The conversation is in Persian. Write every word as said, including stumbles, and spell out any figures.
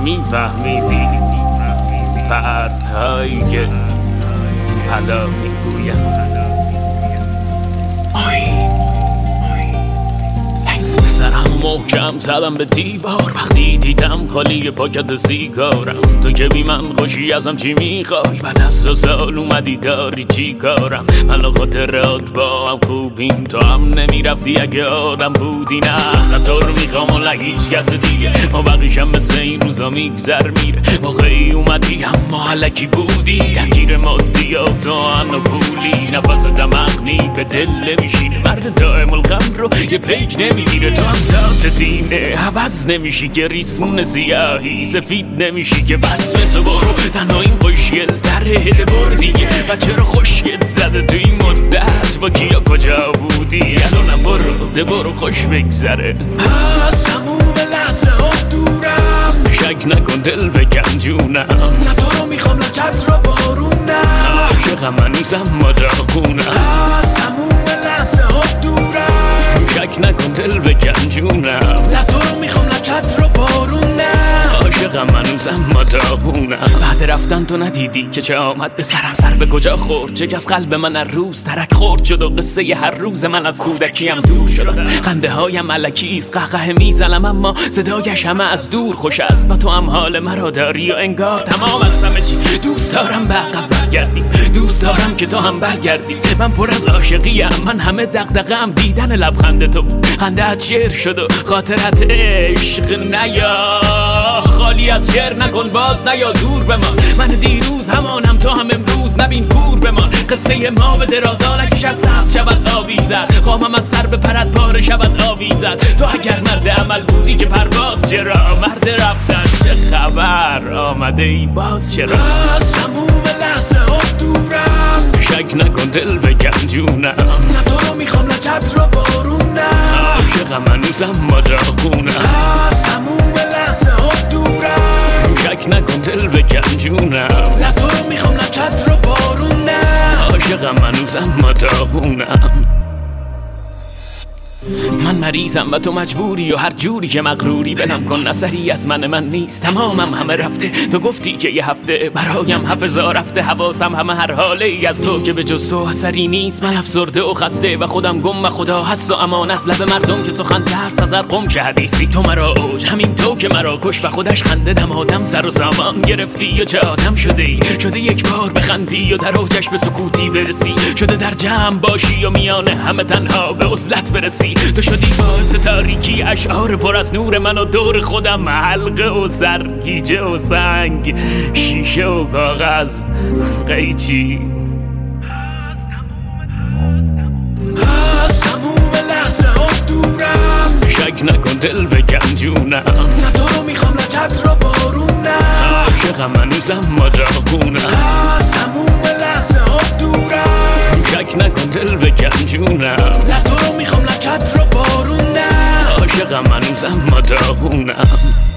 میفهمیدی پرتایی که حالا میگویم سرم محکم زدم به دیوار وقتی دیدم خالی پاکت سیگارم. تو که بی من خوشی ازم چی میخوای؟ بعد از دو سال اومدی داری چی کارم؟ من و خاطرات با هم خوبیم، تو هم نمیرفتی اگه آدم بودی. نه نه تو رو میخوام و نه هیچ کس دیگه، ما بقیشم مثل این روزا میگذر میره. موقعی اومدی اما علکی بودی، درگیر مادیات و انا پولی. نفس دمغنی به دل نمیشینه، مرد دائم الغم رو یه پیک نمیگیره. تو هم ذات دینه عوض نمیشی که ریسمون سیاهی سفید نمیشی که بس مثل برو. تنها این خوشگل در هده بردیه و چرا خوشگل زده تو این مدت؟ با کیا کجا بودی؟ الانم برو ده برو خوش بگذره. از تموم لحظه ها دورم، شک نکن دل بکن جونم. نه تو رو میخوام نه چتر و بارونم، عاشقم هنوزم ما داغونم. از تموم لحظه ها دورم، شک نکن دل بکن جونم. نه تو رو میخوام نه چتر و بارونم، عاشقم هنوزم ما داغونم. بعد رفتن تو ندیدی که چه آمد به سرم؟ سر به کجا خورد؟ چه از قلب من هر روز ترک خورد شد و قصه ی هر روز من از کودکیم دور شدم. خنده هایم الکیست قهقه میزنم اما صدایش همه از دور خوش است. و تو هم حال مرا داری و انگار تمام از همه چی. دوست دارم به عقب برگردی، دوست دارم که تو هم برگردی. من پر از عاشقیم، من همه دغدغه‌ام دیدن لبخند تو. خنده‌ات شعر شد و خاطرت عشق نیا. خالی از شعر نکن باز نیا دور بمان. من دیروز همانم تو هم امروز، نبین کور بمان. قصه ما به درازا نکشد سبز شود آویزد. خواهم از سر به پرد پاره شود آویزد. تو اگر مرد عمل بودی که پرواز چرا؟ مرد رفتن چه خبر؟ آمده ای باز چرا؟ از تموم لحظه ها دورم، شک نکن دل بکن جونم. نه تو رو میخوام نه چتر و بارونم، عاشقم هنوزم ما داغونم. از تموم لحظه ها دورم، شک نکن دل بکن جونم. نه تو رو میخوام نه چتر و بارونم، عاشقم هنوزم ما داغونم. من مریضم و تو مجبوری و هر جوری که مغروری. بلم کن اثری از من من نیست، تمامم همه رفته. تو گفتی که یه هفته برایم حفظا رفته. حواسم همه هر حاله ای از تو که به جز تو اثری نیست. من افسرده و خسته و خودم گم و خدا هست و امان از لب مردم که سخن ترس از هر قم که حدیثی. تو مرا اوج همین تو که مرا کش و خودش خنده دم آدم سر و سامان گرفتی. و چه آدم شده ای؟ شده یک بار بخندی و در اوجش به سکوتی برسی. شده در جمع باشی و میان همه تنها به عزلت برسی. تو شدی باعث تاریکی اشعار پر از نور من و دور خودم حلقه و سرگیجه و سنگ شیشه و کاغذ قیچی. از تموم لحظه ها دورم، شک نکن دل بکن جونم. نه تو رو میخوام نه چتر و بارونم، عاشقم هنوزم ما داغونم. از تموم لحظه ها دورم، شک نکن دل بکن جونم. نه تو رو میخوام نه چتر و بارونم، عاشقم هنوزم ما داغونم.